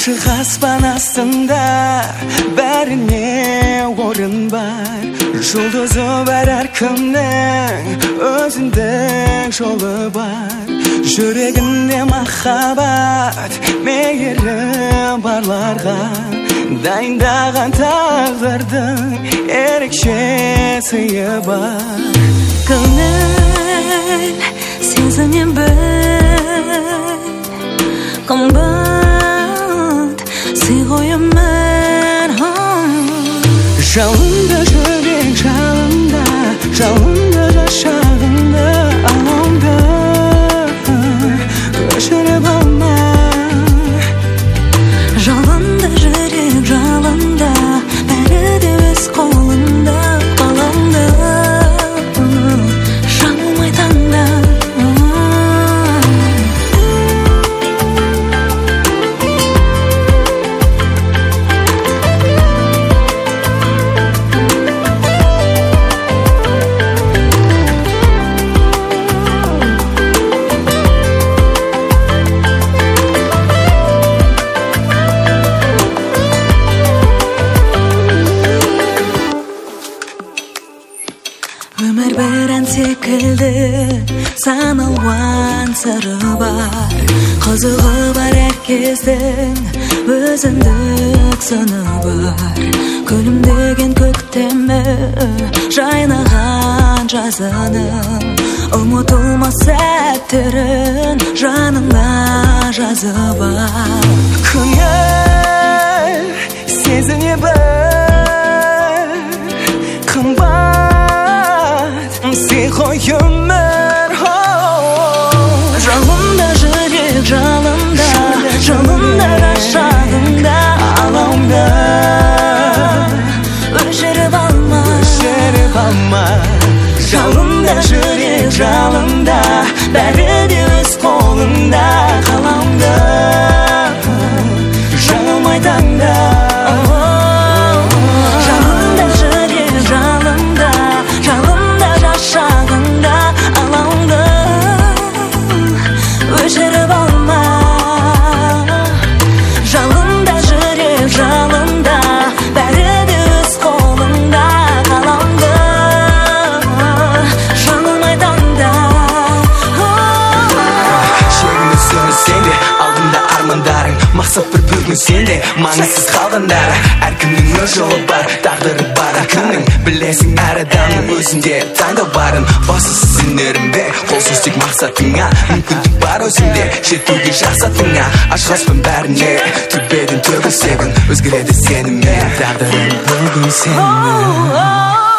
Ашық аспан астында бәріне орын бар. Жұлдызы бар әркімнің өзіндік жолы бар. Жүрегінде махаббат мейірі барларға дайындаған тағдырдың ерекше сыйы бар. Көңіл сезінем бір қымбат сый қойымын. Жалында жүрек жалында, жалында жашағында алаңда өшіріп алма. Жалында жүрек жалында, бәрі де өз қолында. Қаламда жаңылмай таңда. Өмір бір ән секілді, сан алуан сыры бар. Қызығы бар әр кездің өзіндік сыны бар. Күлімдеген көктемі жайнаған жазының ұмытылмас сәттерін жаныңда жазып бар. Көңіл сезіне бір қымбат сый қойымын. Жалында жүрек жалында, жалында жашағында алаңда өшіріп алма. Жалында жүрек жалында, бәрі де өз қолында. Қаламда жаңылмай таңда. Жалында жүрек жалында, жалында жашағында алаңда өшіріп алма. Жалында жүрек жалында, бәрі де өз қолында. Қаламда жаңылмай таңда. Шегіңді сөнсең де алдында армандарың, мақсат бір бүгін сенде маңызсыз қалғандары. Әркімнің өз жолы бар, тағдыры бар әркімнің. Білесің әр адамның өзінде таңдау барын. Басысы сенерімде, қолсыз тек мақсатыңа. Мүмкіндік бар өзіңде, жетуге жақсатыңа. Ашқаспын бәріне, төбеден төгілсегін. Өзгереді сенімен, тағдырың бүгін сенің.